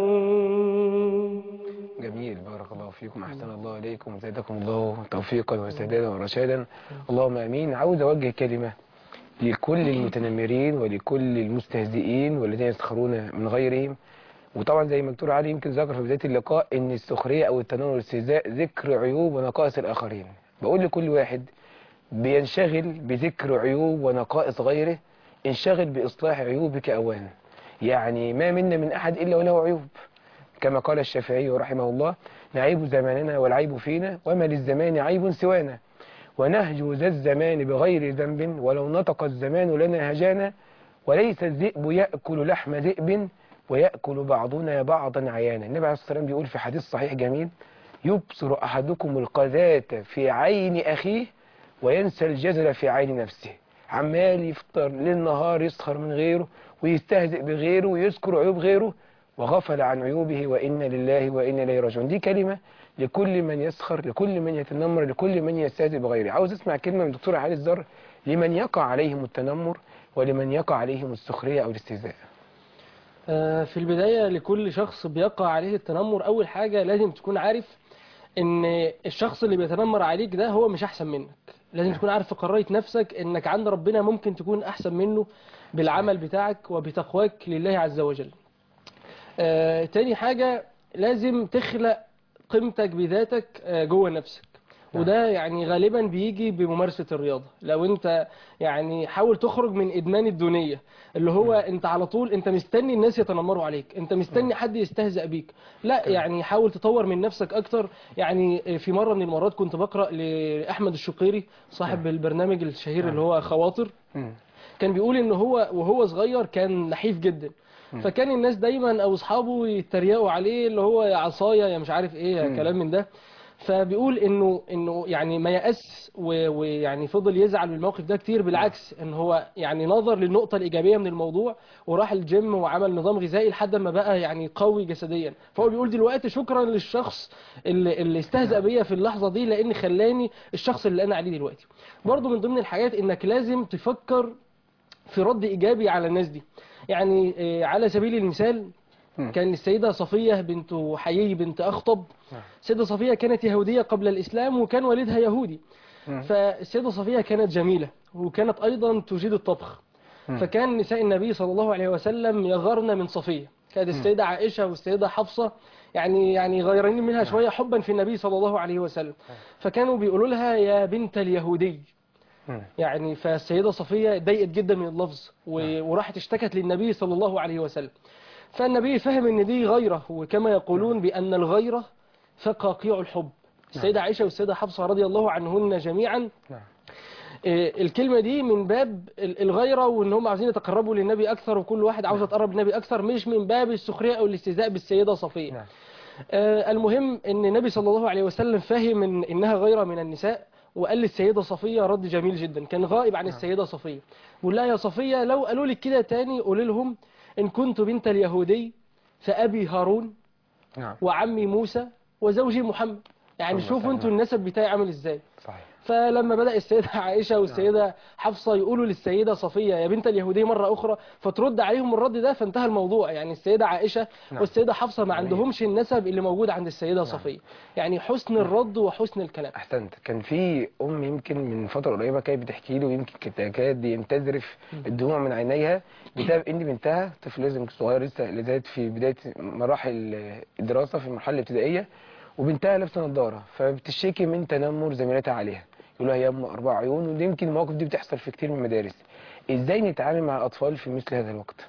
جميل، بارك الله فيكم، أحسن الله إليكم، زادكم الله توفيقا وسدادا ورشادا، اللهم آمين. عاوز أوجه كلمة لكل المتنمرين ولكل المستهزئين والذين يسخرون من غيرهم. وطبعا زي ما الدكتور علي يمكن ذكر في بداية اللقاء ان السخرية او التنمر والاستهزاء ذكر عيوب ونقائص الآخرين. بقول لكل واحد بينشغل بذكر عيوب ونقائص غيره انشغل بإصلاح عيوبك أولا. يعني ما منا من أحد إلا وله عيوب، كما قال الشافعي رحمه الله: نعيب زماننا والعيب فينا، وما للزمان عيب سوانا، ونهجو ذا الزمان بغير ذنب، ولو نطق الزمان لنا هجانا، وليس الذئب يأكل لحم ذئب، ويأكل بعضنا بعضا عيانا. النبي عليه الصلاة والسلام بيقول في حديث صحيح جميل: يبصر أحدكم القذاة في عين أخيه وينسى الجزل في عين نفسه. عمال يفطر للنهار يسخر من غيره ويستهزئ بغيره ويذكر عيوب غيره وغفل عن عيوبه، وإنا لله وإنا إليه راجعون. دي كلمة لكل من يسخر، لكل من يتنمر، لكل من يستهزئ بغيره. عاوز اسمع كلمة من دكتور علي الزر لمن يقع عليهم التنمر ولمن يقع عليهم السخرية أو الاستهزاء. في البداية لكل شخص بيقع عليه التنمر، أول حاجة لازم تكون عارف إن الشخص اللي بيتنمر عليك ده هو مش أحسن منك. لازم تكون عارف في قرارة نفسك إنك عند ربنا ممكن تكون أحسن منه بالعمل بتاعك وبتقواك لله عز وجل. آه، تاني حاجة لازم تخلق قيمتك بذاتك آه، جوه نفسك، وده يعني غالبا بيجي بممارسة الرياضة. لو انت يعني حاول تخرج من ادمان الدونية اللي هو انت على طول انت مستني الناس يتنمروا عليك، انت مستني حد يستهزأ بيك. لا، يعني حاول تطور من نفسك اكتر. يعني في مرة من المرات كنت بقرأ لأحمد الشقيري صاحب البرنامج الشهير اللي هو خواطر، كان بيقول ان هو وهو صغير كان نحيف جدا، فكان الناس دايما او اصحابه يتريقوا عليه اللي هو يا عصايه يا مش عارف ايه يا كلام من ده. فبيقول انه انه يعني ما يأس ويعني فضل يزعل من الموقف ده كتير، بالعكس ان هو يعني نظر للنقطة الإيجابية من الموضوع وراح الجيم وعمل نظام غذائي لحد ما بقى يعني قوي جسديا. فهو بيقول دلوقتي شكرا للشخص اللي, اللي استهزأ بيا في اللحظة دي لان خلاني الشخص اللي انا عليه دلوقتي. برضو من ضمن الحاجات انك لازم تفكر في رد إيجابي على الناس دي. يعني على سبيل المثال كان السيدة صفية بنت حيي بنت أخطب. السيدة صفية كانت يهودية قبل الإسلام وكان والدها يهودي. فالسيدة صفية كانت جميلة وكانت أيضا تجيد الطبخ. فكان نساء النبي صلى الله عليه وسلم يغرن من صفية. كانت السيدة عائشة والسيدة حفصة يعني يعني غيرين منها شوية حبا في النبي صلى الله عليه وسلم، فكانوا بيقولوا لها يا بنت اليهودي. يعني فالسيدة صفية ضايقت جدا من اللفظ وراحت اشتكت للنبي صلى الله عليه وسلم. فالنبي فهم ان دي غيرة، وكما يقولون بأن الغيرة فقاقيع الحب. السيدة عائشة والسيدة حفصة رضي الله عنهن جميعا الكلمة دي من باب الغيرة وان هم عاوزين يتقربوا للنبي اكثر وكل واحد عاوز يتقرب للنبي اكثر، مش من باب السخرية او الاستهزاء بالسيدة صفية. المهم ان النبي صلى الله عليه وسلم فهم إن انها غيرة من النساء وقال للسيدة صفية رد جميل جدا، كان غائب عن السيدة صفية. بقول لها يا صفية لو قالوا لك كده تاني قولي لهم إن كنت بنت اليهودي فأبي هارون وعمي موسى وزوجي محمد. يعني اللهم شوفوا صل انتوا على- النسب بتاعي عامل ازاي. صحيح. فلما بدأ السيدة عائشة والسيدة حفصة يقولوا للسيدة صفية يا بنت اليهودية مرة أخرى، فترد عليهم الرد ده، فانتهى الموضوع. يعني السيدة عائشة نعم. والسيدة حفصة ما جميل. عندهمش النسب اللي موجود عند السيدة صفية. يعني حسن الرد وحسن الكلام. احسنت. كان في ام يمكن من فتره قريبه كانت بتحكي له، يمكن كانت تكاد ينتزرف الدموع من عينيها بسبب ان بنتها، طفل لازم صغير لسه لازالت في بدايه مراحل الدراسه في المرحله الابتدائيه، وبنتها لابسه نظاره، فبتشتكي من تنمر زميلتها عليها، يقول لها يا ام اربع عيون. ودي يمكن المواقف دي بتحصل في كتير من المدارس. ازاي نتعامل مع الاطفال في مثل هذا الوقت؟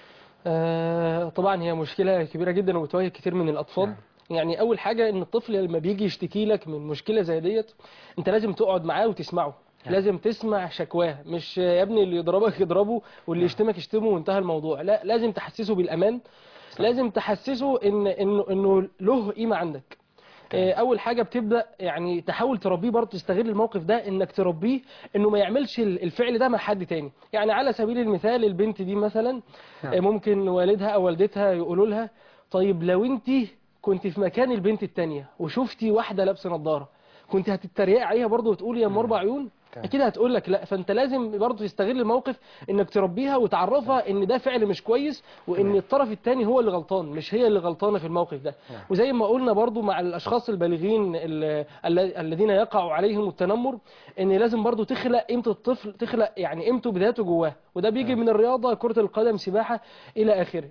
آه طبعا هي مشكلة كبيرة جدا وبتواجه كتير من الأطفال. نعم. يعني أول حاجة إن الطفل لما بيجي يشتكي لك من مشكلة زي ديت، أنت لازم تقعد معاه وتسمعه. نعم. لازم تسمع شكواه، مش يا ابني اللي يضربك يضربه واللي نعم. يشتمك يشتمه وانتهى الموضوع. لا، لازم تحسسه بالأمان. لازم تحسسه إن إنه إنه له قيمة عندك. آه، اول حاجه بتبدا يعني تحاول تربيه، برضه تستغل الموقف ده انك تربيه انه ما يعملش ال- الفعل ده مع حد تاني. يعني على سبيل المثال البنت دي مثلا، آه، ممكن والدها او والدتها يقولوا لها طيب لو انت كنت في مكان البنت التانية وشفتي واحده لابسه نظاره، كنت هتتريق عليها برضه وتقولي يا ام اربع عيون؟ تمام. اكيد هتقول لك لا. فانت لازم برضه تستغل الموقف انك تربيها وتعرفها ان ده فعل مش كويس، وان تمام. الطرف الثاني هو اللي غلطان مش هي اللي غلطانه في الموقف ده. نعم. وزي ما قلنا برضه مع الاشخاص البالغين ال- ال- الذين يقع عليهم التنمر، ان لازم برضه تخلق قيمه الطفل، تخلق يعني قيمته بذاته جواه، وده بيجي من الرياضه، كره القدم، سباحه الى اخره.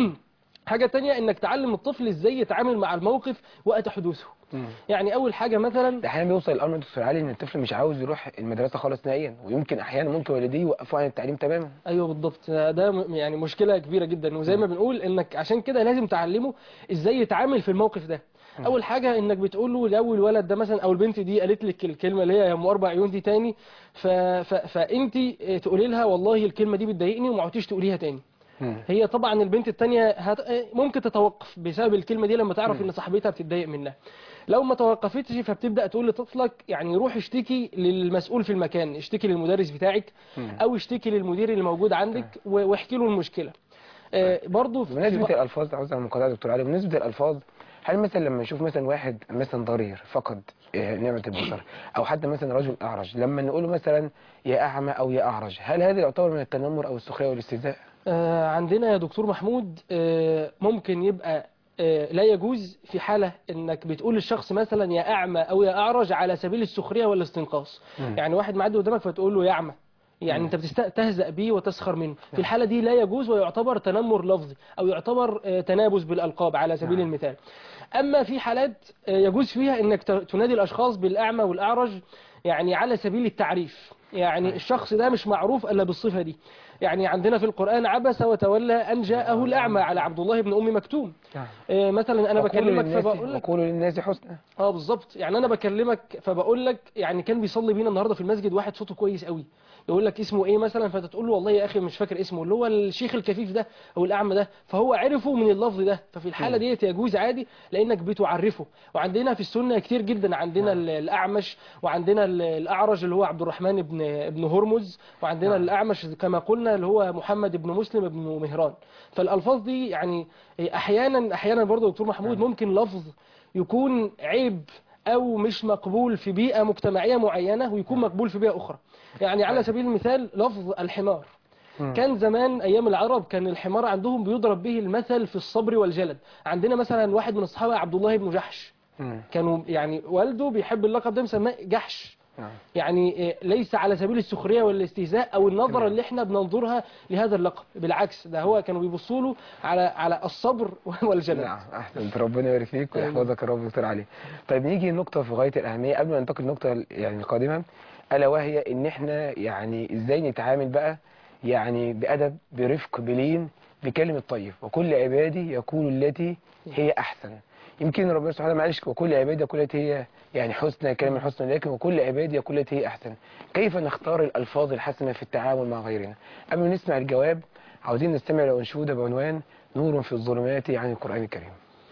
حاجه تانية انك تعلم الطفل ازاي يتعامل مع الموقف وقت حدوثه. مم. يعني اول حاجه مثلا، ده احيانا بيوصل الامر دكتور علي ان الطفل مش عاوز يروح المدرسه خالص نهائيا، ويمكن احيانا ممكن والديه يوقفوه عن التعليم تماما. ايوه بالضبط، ده م- يعني مشكله كبيره جدا. وزي ما بنقول انك عشان كده لازم تعلمه ازاي يتعامل في الموقف ده. اول حاجه انك بتقول له لو الولد ده مثلا او البنت دي قالت لك الكلمه اللي هي يا ام اربع عيون دي تاني، ف... ف... فانت تقولي لها والله الكلمه دي بتضايقني وما عدتيش تقوليها تاني. مم. هي طبعا البنت التانية هت... ممكن تتوقف بسبب الكلمة دي لما تعرف مم. ان صاحبتها بتتضايق منها. لو ما توقفتش فبتبدأ تقول لطفلك يعني روح اشتكي للمسؤول في المكان، اشتكي للمدرس بتاعك مم. او اشتكي للمدير اللي موجود عندك و- واحكي له المشكلة. آه برضو في بمناسبه في- الالفاظ، عاوز اعمل مقاطعه دكتور علي. بمناسبه الالفاظ، هل مثلا لما نشوف مثلا واحد مثلا ضرير فقد آه، نعمه البصر، او حد مثلا رجل اعرج، لما نقول له مثلا يا اعمى او يا اعرج، هل هذا يعتبر من التنمر او السخريه والاستهزاء؟ آه عندنا يا دكتور محمود آه ممكن يبقى آه لا يجوز في حالة انك بتقول للشخص مثلا يا اعمى او يا اعرج على سبيل السخرية والاستنقاص. مم. يعني واحد معدي قدامك فتقول له يا اعمى، يعني مم. انت بتستهزأ بيه وتسخر منه. في الحالة دي لا يجوز ويعتبر تنمر لفظي او يعتبر آه تنابز بالالقاب على سبيل نعم. المثال. اما في حالات آه يجوز فيها انك ت- تنادي الاشخاص بالاعمى والاعرج يعني على سبيل التعريف. يعني صحيح. الشخص ده مش معروف الا بالصفة دي. يعني عندنا في القرآن عبس وتولى أن جاءه الأعمى على عبد الله بن أم مكتوم. نعم. آه، مثلا أنا وقولوا بكلمك للناس فبقول لك وقولوا للناس حسنا. اه بالظبط. يعني أنا بكلمك فبقول لك يعني كان بيصلي بينا النهارده في المسجد واحد صوته كويس قوي، يقول لك اسمه ايه مثلا، فانت تقول له والله يا اخي مش فاكر اسمه، اللي هو الشيخ الكفيف ده او الاعمى ده، فهو عرفه من اللفظ ده. ففي الحاله مم. ديت يجوز عادي لانك بتعرفه. وعندنا في السنه كتير جدا، عندنا نعم. ال- الاعمش، وعندنا ال- الاعرج اللي هو عبد الرحمن بن ابن هرمز، وعندنا نعم. الاعمش كما قلنا اللي هو محمد بن مسلم بن مهران. فالالفاظ دي يعني احيانا احيانا برضه دكتور محمود نعم. ممكن لفظ يكون عيب او مش مقبول في بيئة مجتمعية معينة ويكون مقبول في بيئة اخرى. يعني على سبيل المثال لفظ الحمار، مم. كان زمان ايام العرب كان الحمار عندهم بيضرب به المثل في الصبر والجلد. عندنا مثلا واحد من الصحابة عبد الله بن جحش، مم. كانوا يعني والده بيحب اللقب ده مسماه جحش. نعم. يعني إيه، ليس على سبيل السخرية والاستهزاء او النظرة تمام. اللي احنا بننظرها لهذا اللقب، بالعكس ده هو كانوا بيبصوا له على على الصبر والجلد. نعم. احسنت، ربنا يبارك فيك آمين. ويحفظك يا رب دكتور علي. طيب نيجي نقطة في غاية الأهمية قبل ما ننتقل للنقطة يعني القادمة، ألا وهي إن إحنا يعني إزاي نتعامل بقى يعني بأدب برفق بلين بكلمة طيب، وكل عبادي يقول التي هي أحسن. يمكن ربنا سبحانه معلش وكل عبادي يقول التي هي يعني حسنى، كلمة الحسنى، لكن وكل عبادي يقول التي هي أحسن. كيف نختار الألفاظ الحسنة في التعامل مع غيرنا؟ قبل ما نسمع الجواب عاوزين نستمع لأنشودة بعنوان نور في الظلمات عن القرآن الكريم.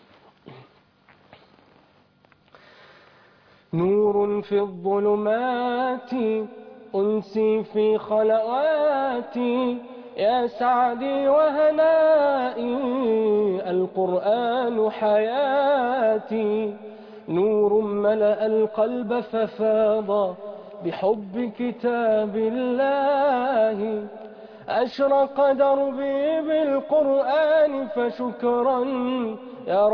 نور في الظلمات أنسي في خلواتي، يا سعدي وهنائي القرآن حياتي. نور ملأ القلب ففاض بحب كتاب الله. أشرق دربي بالقرآن فشكرا يا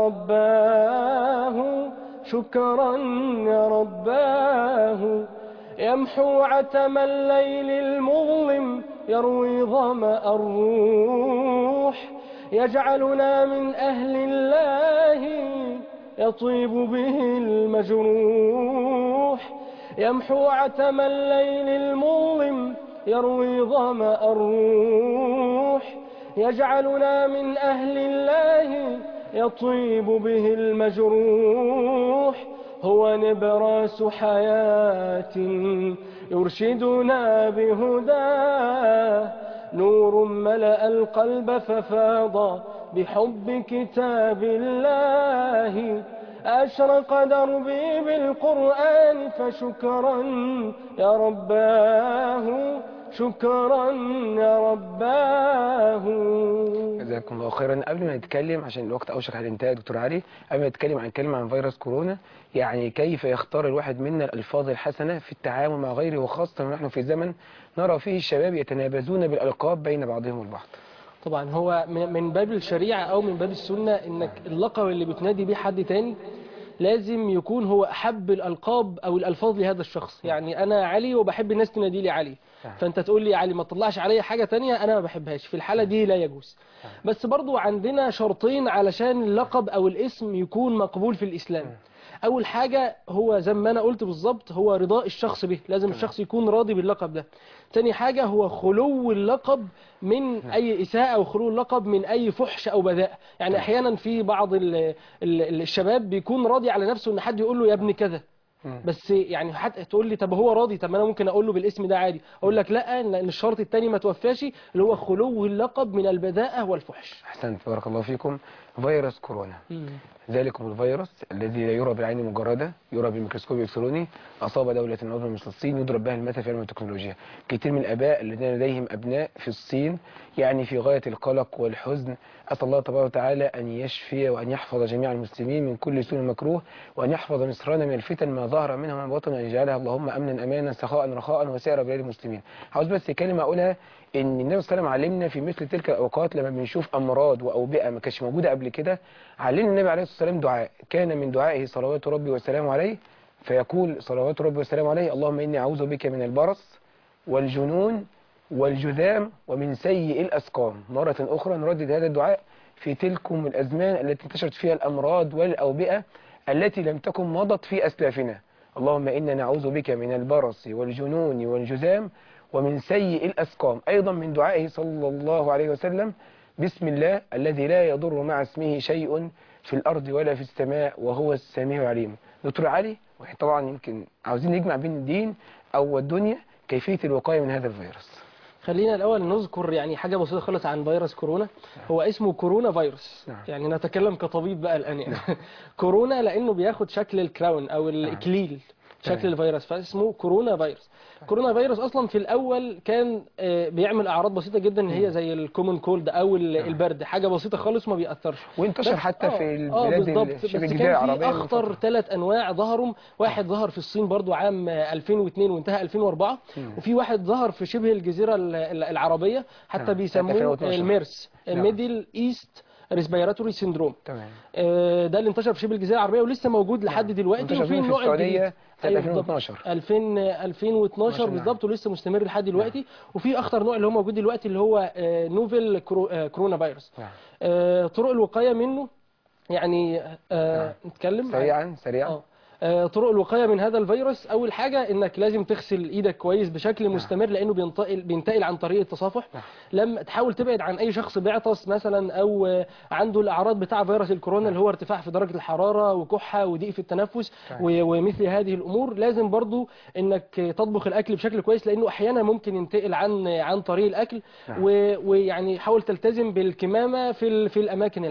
رباه، شكرا يا رباه. يمحو عتم الليل المظلم، يروي ظمأ الروح، يجعلنا من أهل الله، يطيب به المجروح. يمحو عتم الليل المظلم، يروي ظمأ الروح، يجعلنا من أهل الله، يطيب به المجروح. هو نبراس حياة يرشدنا بهداه، نور ملأ القلب ففاض بحب كتاب الله. أشرق دربي بالقرآن فشكرا يا رباه، شكرا يا رباه. جزاكم الله خيرا. قبل ما نتكلم عشان الوقت اوشك على الانتهاء يا دكتور علي، قبل ما نتكلم عن كلمه عن فيروس كورونا، يعني كيف يختار الواحد منا الالفاظ الحسنه في التعامل مع غيره، وخاصه ونحن في زمن نرى فيه الشباب يتنابزون بالالقاب بين بعضهم البعض؟ طبعا هو من باب الشريعه او من باب السنه انك اللقب اللي بتنادي بيه حد تاني لازم يكون هو احب الالقاب او الالفاظ لهذا الشخص. يعني انا علي وبحب الناس تنادي لي علي، فانت تقول لي علي ما تطلعش عليا حاجه تانية انا ما بحبهاش، في الحاله دي لا يجوز. بس برضو عندنا شرطين علشان اللقب او الاسم يكون مقبول في الاسلام. اول حاجه هو زي ما انا قلت بالظبط، هو رضاء الشخص به، لازم الشخص يكون راضي باللقب ده. تاني حاجه هو خلو اللقب من اي اساءه، وخلو اللقب من اي فحش او بذاء. يعني احيانا في بعض ال ال الشباب بيكون راضي على نفسه ان حد يقول له يا ابني كذا، بس يعني حتى تقول لي طب هو راضي، طب ما انا ممكن اقول له بالاسم ده عادي. اقول لك لا، لان الشرط الثاني ما توفاش، اللي هو خلو اللقب من البذاءه والفحش. احسنت، بارك الله فيكم. فيروس كورونا ذلكم الفيروس الذي لا يرى بالعين المجرده، يرى بالميكروسكوب الالكتروني، اصاب دوله عظمى مثل الصين يضرب بها المثل في علم التكنولوجيا. كثير من الاباء الذين لديهم ابناء في الصين يعني في غايه القلق والحزن. اسال الله تبارك وتعالى ان يشفي وان يحفظ جميع المسلمين من كل سوء مكروه، وان يحفظ مصرنا من الفتن ما ظهر منها وما بطن، وان يجعلها اللهم امنا امانا سخاء رخاء وسائر بلاد المسلمين. عاوز بس كلمه اقولها، ان النبي صلى الله عليه وسلم علمنا في مثل تلك الاوقات لما بنشوف امراض واوبئه ما كانتش موجوده قبل كده، علمنا النبي عليه الصلاه والسلام دعاء كان من دعائه صلوات ربي وسلامه عليه، فيقول صلوات ربي وسلامه عليه: اللهم اني اعوذ بك من البرص والجنون والجذام ومن سيء الاسقام. مره اخرى نردد هذا الدعاء في تلكم الازمان التي انتشرت فيها الامراض والاوبئه التي لم تكن مضت في اسلافنا. اللهم انا نعوذ بك من البرص والجنون والجذام ومن سيء الأسقام. أيضا من دعائه صلى الله عليه وسلم: بسم الله الذي لا يضر مع اسمه شيء في الأرض ولا في السماء وهو السميع العليم. دكتور علي، واحنا طبعا يمكن عاوزين نجمع بين الدين أو الدنيا، كيفية الوقاية من هذا الفيروس؟ خلينا الأول نذكر يعني حاجة بسيطة خالص عن فيروس كورونا. هو اسمه كورونا فيروس، نعم. يعني نتكلم كطبيب بقى الآن يعني. نعم. كورونا لأنه بياخد شكل الكراون أو الإكليل، شكل الفيروس، فاسمه كورونا فيروس. كورونا فيروس اصلا في الاول كان بيعمل اعراض بسيطه جدا، اللي هي زي الكومن كولد او البرد، حاجه بسيطه خالص ما بيأثرش، وانتشر حتى آه في آه البلاد شبه الجزيره العربيه. بس كان في اخطر ثلاث انواع ظهروا، واحد ظهر في الصين برضو عام ألفين واثنين وانتهى ألفين وأربعة، وفي واحد ظهر في شبه الجزيره العربيه حتى بيسموه الميرس، ميدل ايست ريسبيراتوري سيندروم. تمام. ده اللي انتشر في شبه الجزيره العربيه ولسه موجود لحد دلوقتي، وفي النوع الجديد سنة ألفين واثناشر ألفين واثناشر بالظبط، ولسه مستمر لحد دلوقتي. نعم. وفي اخطر نوع اللي هو موجود دلوقتي اللي هو نوفل كورونا فيروس. نعم. طرق الوقايه منه يعني نعم. نتكلم سريعا سريعا آه. طرق الوقايه من هذا الفيروس: اول حاجه انك لازم تغسل ايدك كويس بشكل مستمر، لانه بينتقل بينتقل عن طريق التصافح. لما تحاول تبعد عن اي شخص بيعطس مثلا او عنده الاعراض بتاع فيروس الكورونا اللي هو ارتفاع في درجه الحراره وكحه وضيق في التنفس ومثل هذه الامور. لازم برضو انك تطبخ الاكل بشكل كويس، لانه احيانا ممكن ينتقل عن عن طريق الاكل. ويعني حاول تلتزم بالكمامه في في الاماكن العامه.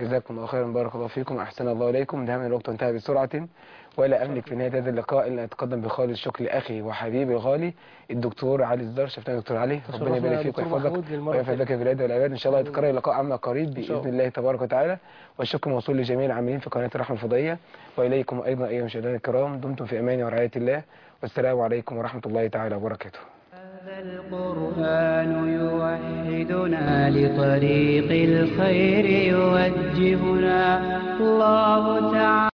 جزاكم الله خيرا، بارك الله فيكم، أحسن الله إليكم. دائما الوقت انتهى بسرعة، ولا أملك في نهاية هذا اللقاء إلا أتقدم بخالص الشكر لأخي وحبيبي الغالي الدكتور علي الزر. شفتنا دكتور علي، ربنا يبارك فيك ويحفظك ويحفظك في البلاد والعباد. إن شاء الله يتكرر اللقاء عما قريب بإذن الله تبارك وتعالى. والشكر موصول لجميع العاملين في قناة الرحمة الفضائية، وإليكم أيضا أيها المشاهدين الكرام. دمتم في أمان ورعاية الله، والسلام عليكم ورحمة الله تعالى وبركاته. هذا القرآن يوحدنا لطريق الخير يوجهنا الله تعالى.